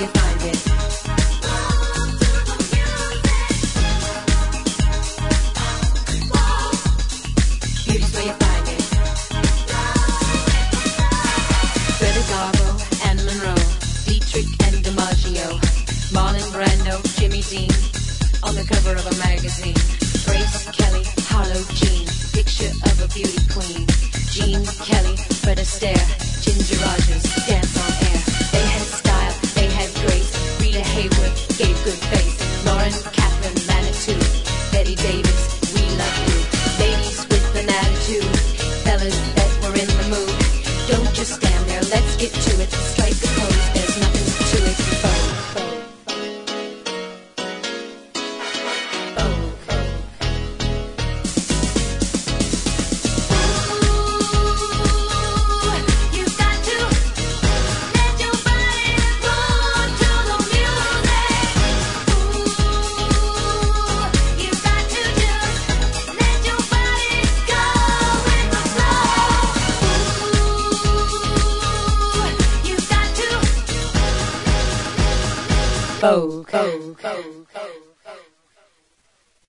you find it. Beauty's where you find it. Greta Garbo and Monroe, Dietrich and DiMaggio, Marlon Brando, Jimmy Dean, on the cover of a magazine. Grace Kelly, Harlow Jean, picture of a beauty queen. Jean Kelly, Fred Astaire, Ginger Rogers, dance on air. They had style, they had grace. Rita Hayworth gave good face. Lauren Catherine Manitou, Betty Davis, we love you. Ladies with an attitude, fellas that were in the mood. Don't just stand there, let's get to it. Strike the pose, there's nothing to it. Vogue.